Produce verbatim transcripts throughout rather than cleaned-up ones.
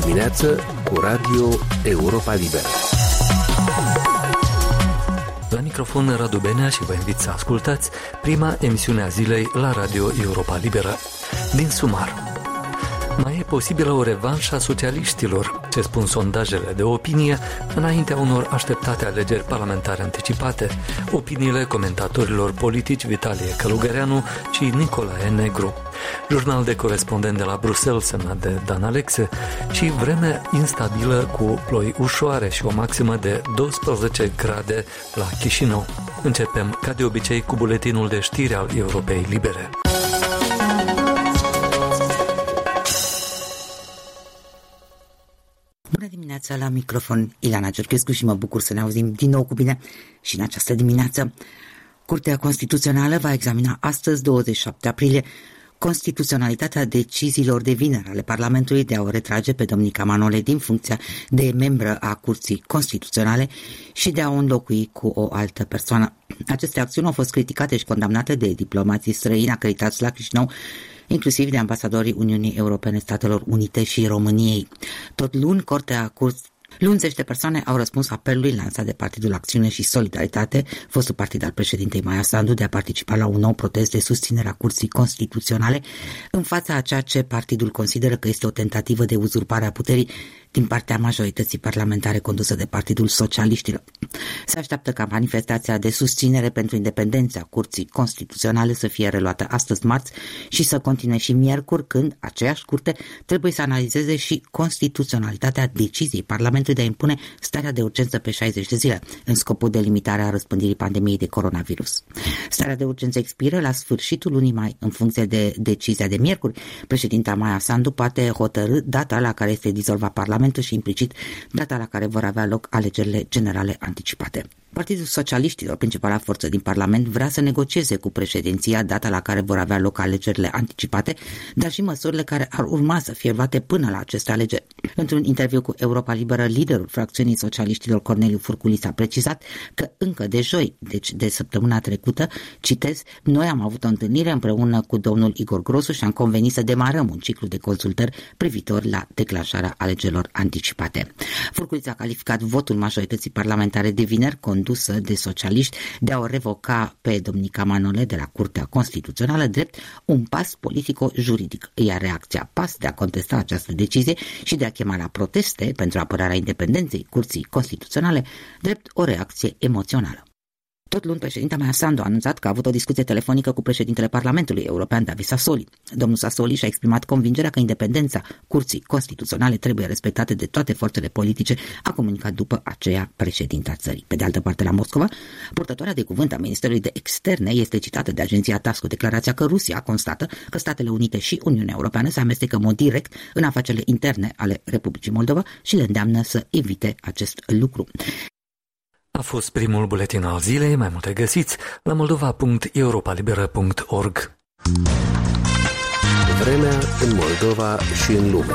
dimineață cu Radio Europa Liberă. La microfon Radu Benea și vă invit să ascultați prima emisiune a zilei la Radio Europa Liberă. Din sumar. Mai e posibilă o revanșă a socialiștilor, ce spun sondajele de opinie, înaintea unor așteptate alegeri parlamentare anticipate, opiniile comentatorilor politici Vitalie Călugăreanu și Nicolae Negru, jurnal de corespondent de la Bruxelles semnat de Dan Alexe și vreme instabilă cu ploi ușoare și o maximă de douăsprezece grade la Chișinău. Începem, ca de obicei, cu buletinul de știri al Europei Libere. Bună dimineața, la microfon Ilana Cerchescu și mă bucur să ne auzim din nou cu bine și în această dimineață. Curtea Constituțională va examina astăzi, douăzeci și șapte aprilie, constituționalitatea deciziilor de vineri ale Parlamentului de a o retrage pe Domnica Manole din funcția de membră a Curții Constituționale și de a o înlocui cu o altă persoană. Aceste acțiuni au fost criticate și condamnate de diplomații străini acreditați la Chișinău, inclusiv de ambasadorii Uniunii Europene, Statelor Unite și României. Tot luni, Curtea Curs Luni, zeci de persoane au răspuns apelului lansat de Partidul Acțiune și Solidaritate, fostul partid al președintei Maia Sandu, de a participa la un nou protest de susținere a Curții Constituționale în fața a ceea ce partidul consideră că este o tentativă de uzurpare a puterii din partea majorității parlamentare condusă de Partidul Socialiștilor. Se așteaptă ca manifestația de susținere pentru independența Curții Constituționale să fie reluată astăzi, marți, și să continue și miercuri, când aceeași curte trebuie să analizeze și constituționalitatea deciziei Parlamentului de a impune starea de urgență pe șaizeci de zile, în scopul de limitare a răspândirii pandemiei de coronavirus. Starea de urgență expiră la sfârșitul lunii mai. În funcție de decizia de miercuri, președinta Maia Sandu poate hotărî data la care este dizolvat Parlamentul și implicit data la care vor avea loc alegerile generale anticipate. Partidul Socialiștilor, principala forță din Parlament, vrea să negocieze cu președinția data la care vor avea loc alegerile anticipate, dar și măsurile care ar urma să fie luate până la aceste alegeri. Într-un interviu cu Europa Liberă, liderul fracțiunii socialiștilor Corneliu Furculiț a precizat că încă de joi, deci de săptămâna trecută, citez, noi am avut o întâlnire împreună cu domnul Igor Grosu și am convenit să demarăm un ciclu de consultări privitor la declanșarea alegerilor anticipate. Furculiț a calificat votul majorității parlamentare de vineri condusă de socialiști de a o revoca pe Domnica Manole de la Curtea Constituțională drept un pas politico-juridic, iar reacția P A S de a contesta această decizie și de a chema la proteste pentru apărarea independenței Curții Constituționale drept o reacție emoțională. Tot luni, președinta Maia Sandu a anunțat că a avut o discuție telefonică cu președintele Parlamentului European, David Sassoli. Domnul Sassoli și-a exprimat convingerea că independența Curții Constituționale trebuie respectate de toate forțele politice, a comunicat după aceea președinta țării. Pe de altă parte, la Moscova, purtătoarea de cuvânt a Ministerului de Externe este citată de agenția TASS cu declarația că Rusia constată că Statele Unite și Uniunea Europeană se amestecă în mod direct în afacerile interne ale Republicii Moldova și le îndeamnă să evite acest lucru. A fost primul buletin al zilei, mai multe găsiți la moldova punct europa liberă punct org. Vremea în Moldova și în lume.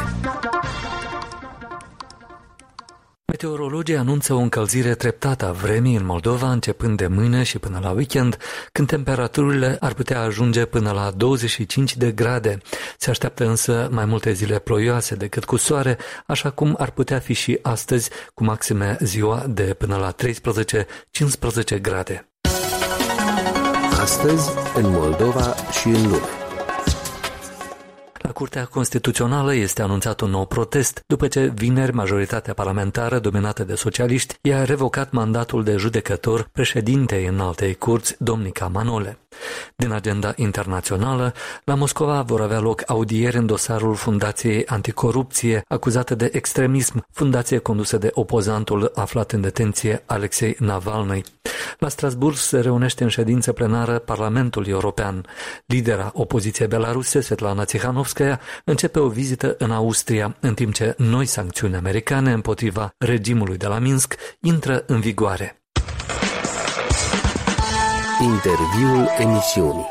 Meteorologii anunță o încălzire treptată a vremii în Moldova începând de mâine și până la weekend, când temperaturile ar putea ajunge până la douăzeci și cinci de grade. Se așteaptă însă mai multe zile ploioase decât cu soare, așa cum ar putea fi și astăzi, cu maxime ziua de până la treisprezece cincisprezece grade. Astăzi, în Moldova și în lume. La Curtea Constituțională este anunțat un nou protest, după ce vineri majoritatea parlamentară dominată de socialiști i-a revocat mandatul de judecător președintei Înaltei Curți, Domnica Manole. Din agenda internațională, la Moscova vor avea loc audieri în dosarul Fundației Anticorupție, acuzată de extremism, fundație condusă de opozantul aflat în detenție Alexei Navalny. La Strasbourg se reunește în ședință plenară Parlamentul European. Lidera opoziției belaruse, Svetlana Tsikhanovskaya, începe o vizită în Austria, în timp ce noi sancțiuni americane împotriva regimului de la Minsk intră în vigoare. Interviul emisiunii.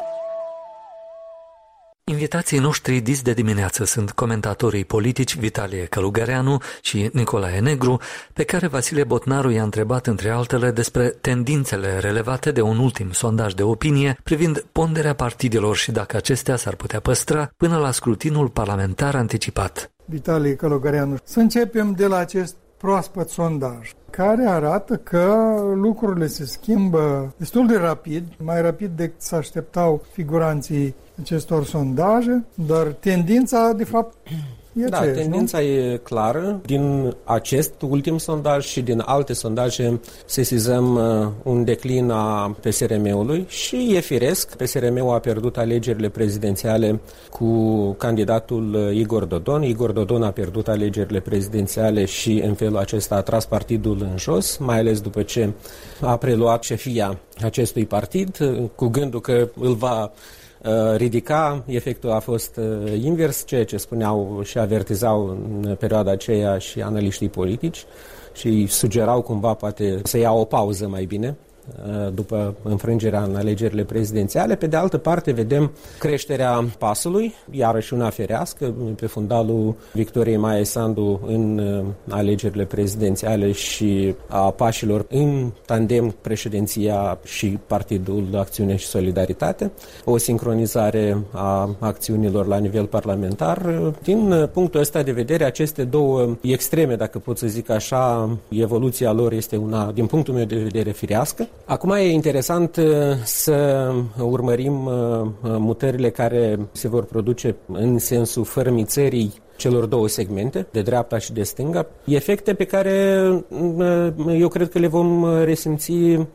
Invitații noștri dis de dimineață sunt comentatorii politici Vitalie Călugăreanu și Nicolae Negru, pe care Vasile Botnaru i-a întrebat între altele despre tendințele relevate de un ultim sondaj de opinie privind ponderea partidelor și dacă acestea s-ar putea păstra până la scrutinul parlamentar anticipat. Vitalie Călugăreanu. Să începem de la acest proaspăt sondaj, care arată că lucrurile se schimbă destul de rapid, mai rapid decât se așteptau figuranții acestor sondaje, dar tendința, de fapt, e Da, aceeași, tendința nu? e clară. Din acest ultim sondaj și din alte sondaje sesizăm uh, un declin a P S R M-ului și e firesc. P S R M-ul a pierdut alegerile prezidențiale cu candidatul Igor Dodon. Igor Dodon a pierdut alegerile prezidențiale și în felul acesta a tras partidul în jos, mai ales după ce a preluat șefia acestui partid, cu gândul că îl va ridica. Efectul a fost invers, ceea ce spuneau și avertizau în perioada aceea și analiștii politici și sugerau cumva poate să ia o pauză mai bine după înfrângerea în alegerile prezidențiale. Pe de altă parte vedem creșterea PAS-ului, iarăși una ferească, pe fundalul Victoriei Maia Sandu în alegerile prezidențiale și a pașilor în tandem președinția și Partidul Acțiune și Solidaritate, o sincronizare a acțiunilor la nivel parlamentar. Din punctul ăsta de vedere, aceste două extreme, dacă pot să zic așa, evoluția lor este una, din punctul meu de vedere, firească. Acum e interesant să urmărim mutările care se vor produce în sensul fărâmițării celor două segmente, de dreapta și de stânga, efecte pe care eu cred că le vom resimți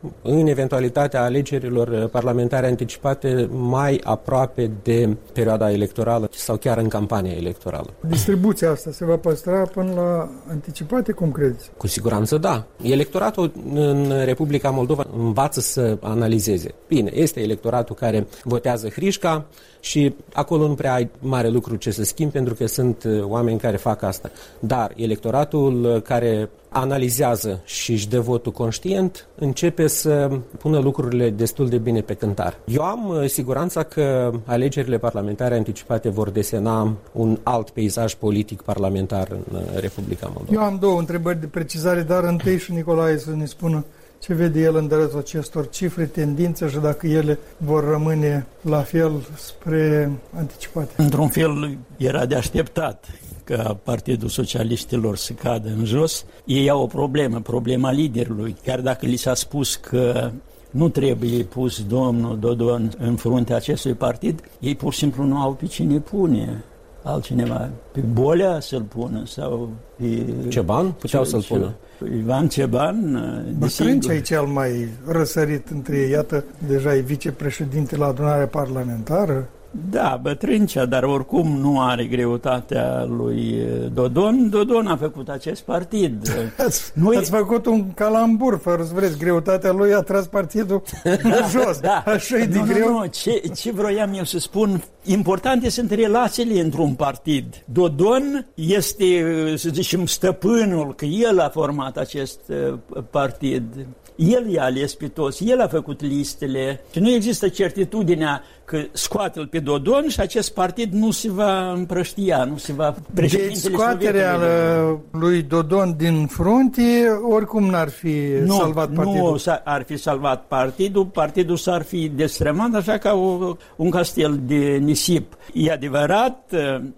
în eventualitatea alegerilor parlamentare anticipate mai aproape de perioada electorală sau chiar în campania electorală. Distribuția asta se va păstra până la anticipate, cum credeți? Cu siguranță da. Electoratul în Republica Moldova învață să analizeze. Bine, este electoratul care votează hrișca și acolo nu prea ai mare lucru ce să schimbi, pentru că sunt oameni care fac asta. Dar electoratul care analizează și își dă votul conștient începe să pună lucrurile destul de bine pe cântar. Eu am siguranța că alegerile parlamentare anticipate vor desena un alt peisaj politic parlamentar în Republica Moldova. Eu am două întrebări de precizare, dar întâi și Nicolae să ne spună ce vede el în dreptul acestor cifre, tendințe și dacă ele vor rămâne la fel spre anticipate. Într-un fel era de așteptat ca Partidul Socialiștilor să cadă în jos. Ei au o problemă, problema liderului. Chiar dacă li s-a spus că nu trebuie pus domnul Dodon în fruntea acestui partid, ei pur și simplu nu au pe cine pune. Altcineva, pe Bolea să-l pună sau pe... Ceban? Puteau să-l pună. Ivan Ceban, Bătrâncea e cel mai răsărit între ei, iată, deja e vicepreședinte la adunarea parlamentară. Da, Bătrâncea, dar oricum nu are greutatea lui Dodon. Dodon a făcut acest partid. Ați, Noi... ați făcut un calambur, fără să vreți, greutatea lui a tras partidul da, jos. Da. Așa e de nu, greu. Nu, nu. Ce, ce vroiam eu să spun, importante sunt relațiile într-un partid. Dodon este, să zicem, stăpânul, că el a format acest partid. El i-a ales pe toți, el a făcut listele și nu există certitudinea că scoate-l pe Dodon și acest partid nu se va împrăștia, nu se va... Deci scoaterea lui Dodon din frunte oricum n-ar fi nu, salvat partidul. Nu ar fi salvat partidul, partidul s-ar fi destrămat așa ca o, un castel de nisip. E adevărat,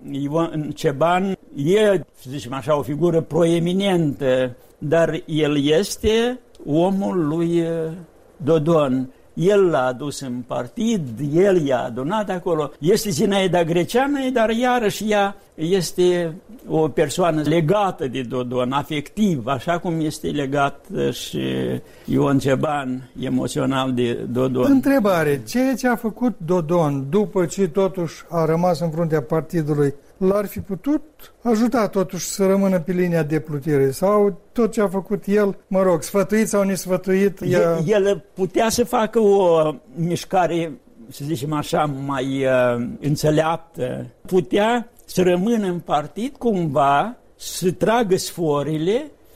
Ivan Ceban e, să zicem așa, o figură proeminentă, dar el este omul lui Dodon. El l-a adus în partid, el i-a adunat acolo. Este Zinaida Greceană, dar iarăși ea este o persoană legată de Dodon, afectiv, așa cum este legat și Ion Ceban, emoțional de Dodon. Întrebare, ceea ce a făcut Dodon după ce totuși a rămas în fruntea partidului, l-ar fi putut ajuta totuși să rămână pe linia de plutire? Sau tot ce a făcut el, mă rog, sfătuit sau nesfătuit? El, el putea să facă o mișcare, să zicem așa, mai uh, înțeleaptă. Putea să rămână în partid cumva, să tragă sforile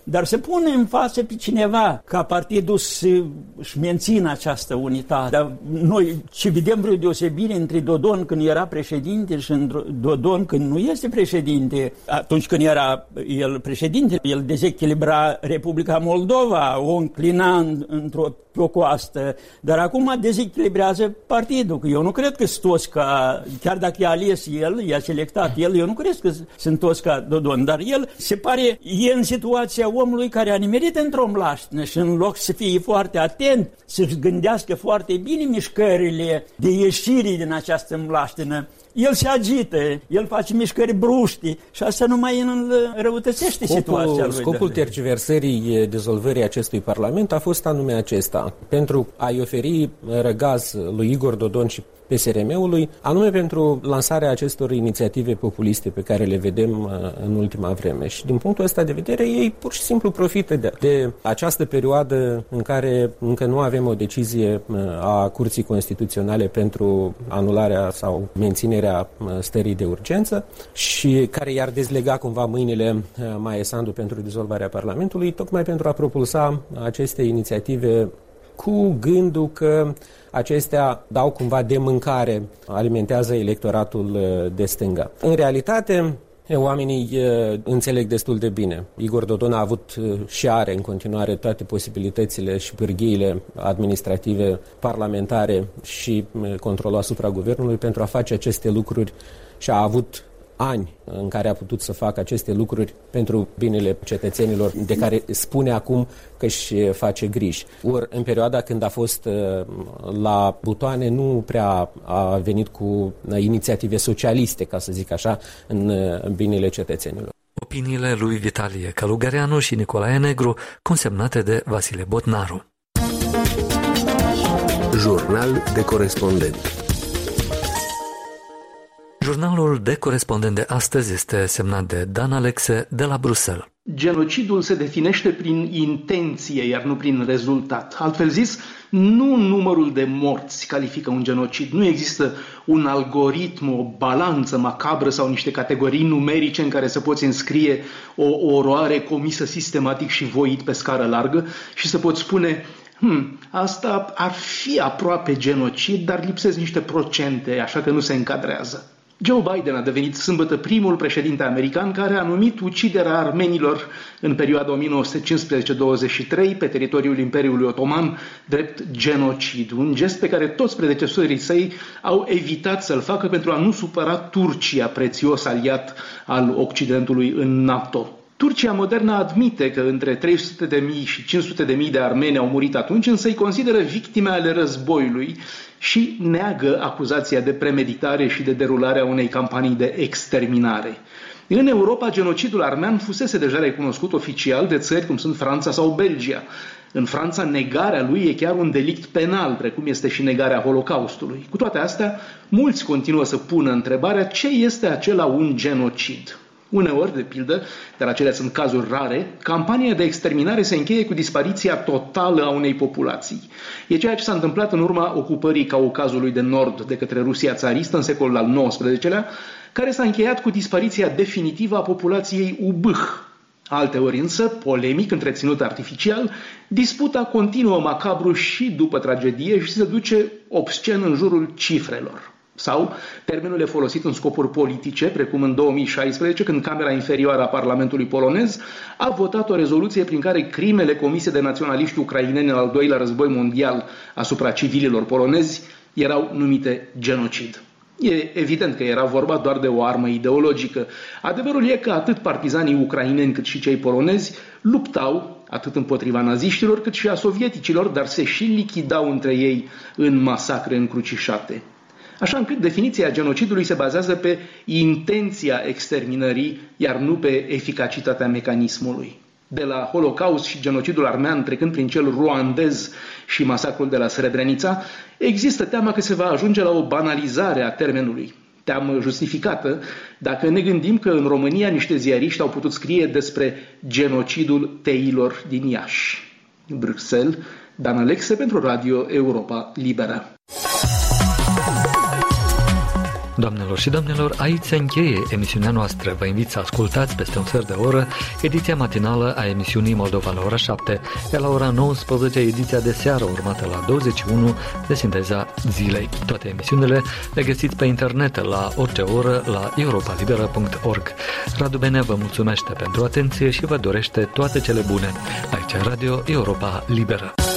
dar se pune în față pe cineva ca partidul să-și mențină această unitate. Dar noi ce vedem vreo deosebire între Dodon când era președinte și Dodon când nu este președinte. Atunci când era el președinte, el dezechilibra Republica Moldova, o înclina într-o pe o coastă, dar acum dezechilibrează partidul. Eu nu cred că sunt toți ca, chiar dacă i-a ales el, i-a selectat el, eu nu cred că sunt toți ca Dodon, dar el se pare, e în situația omului care a nimerit într-o mlaștină și în loc să fie foarte atent, să-și gândească foarte bine mișcările de ieșire din această mlaștină, el se agită, el face mișcări bruște și asta numai înrăutățește situația lui. Scopul tergiversării dizolvării acestui parlament a fost anume acesta, pentru a-i oferi răgaz lui Igor Dodon și P S R M-ului, anume pentru lansarea acestor inițiative populiste pe care le vedem în ultima vreme. Și din punctul ăsta de vedere, ei pur și simplu profită de, de această perioadă în care încă nu avem o decizie a Curții Constituționale pentru anularea sau menținerea stării de urgență și care i-ar dezlega cumva mâinile Maia Sandu pentru dizolvarea Parlamentului, tocmai pentru a propulsa aceste inițiative cu gândul că acestea dau cumva de mâncare, alimentează electoratul de stânga. În realitate, oamenii înțeleg destul de bine. Igor Dodon a avut și are în continuare toate posibilitățile și pârghiile administrative, parlamentare și controlul asupra guvernului pentru a face aceste lucruri și a avut ani în care a putut să facă aceste lucruri pentru binele cetățenilor de care spune acum că își face griji. Ori în perioada când a fost la butoane nu prea a venit cu inițiative socialiste, ca să zic așa, în binele cetățenilor. Opiniile lui Vitalie Călugăreanu și Nicolae Negru, consemnate de Vasile Botnaru. Jurnal de corespondent. Jurnalul de corespondent de astăzi este semnat de Dan Alexe de la Bruxelles. Genocidul se definește prin intenție, iar nu prin rezultat. Altfel zis, nu numărul de morți califică un genocid. Nu există un algoritm, o balanță macabră sau niște categorii numerice în care să poți înscrie o, o oroare comisă sistematic și voit pe scară largă și să poți spune: Hmm, asta ar fi aproape genocid, dar lipsesc niște procente, așa că nu se încadrează. Joe Biden a devenit sâmbătă primul președinte american care a numit uciderea armenilor în perioada o mie nouă sute cincisprezece douăzeci și trei pe teritoriul Imperiului Otoman drept genocid, un gest pe care toți predecesorii săi au evitat să-l facă pentru a nu supăra Turcia, prețios aliat al Occidentului în NATO. Turcia modernă admite că între trei sute de mii și cinci sute de mii de armeni au murit atunci, însă îi consideră victime ale războiului și neagă acuzația de premeditare și de derulare a unei campanii de exterminare. În Europa, genocidul armean fusese deja recunoscut oficial de țări cum sunt Franța sau Belgia. În Franța, negarea lui e chiar un delict penal, precum este și negarea Holocaustului. Cu toate astea, mulți continuă să pună întrebarea ce este acela un genocid. Uneori, de pildă, dar acelea sunt cazuri rare, campania de exterminare se încheie cu dispariția totală a unei populații. E ceea ce s-a întâmplat în urma ocupării Caucazului de Nord de către Rusia țaristă în secolul al nouăsprezecelea, care s-a încheiat cu dispariția definitivă a populației ubâh. Alteori însă, polemic, întreținut artificial, disputa continuă macabru și după tragedie și se duce obscen în jurul cifrelor. Sau termenul e folosit în scopuri politice, precum în două mii șaisprezece, când Camera Inferioară a Parlamentului polonez a votat o rezoluție prin care crimele comise de naționaliști ucraineni în al doilea război mondial asupra civililor polonezi erau numite genocid. E evident că era vorba doar de o armă ideologică. Adevărul e că atât partizanii ucraineni cât și cei polonezi luptau atât împotriva naziștilor cât și a sovieticilor, dar se și lichidau între ei în masacre încrucișate. Așa încât definiția genocidului se bazează pe intenția exterminării, iar nu pe eficacitatea mecanismului. De la Holocaust și genocidul armean, trecând prin cel ruandez și masacrul de la Srebrenica, există teama că se va ajunge la o banalizare a termenului. Teamă justificată dacă ne gândim că în România niște ziariști au putut scrie despre genocidul teilor din Iași. Bruxelles, Dan Alexe pentru Radio Europa Liberă. Doamnelor și domnilor, aici se încheie emisiunea noastră. Vă invit să ascultați peste un sfert de oră ediția matinală a emisiunii Moldova la ora șapte, iar la ora nouăsprezece ediția de seară urmată la douăzeci și unu de Sinteza Zilei. Toate emisiunile le găsiți pe internet la orice oră la europa liberă punct org. Radu Bene vă mulțumește pentru atenție și vă dorește toate cele bune. Aici Radio Europa Liberă.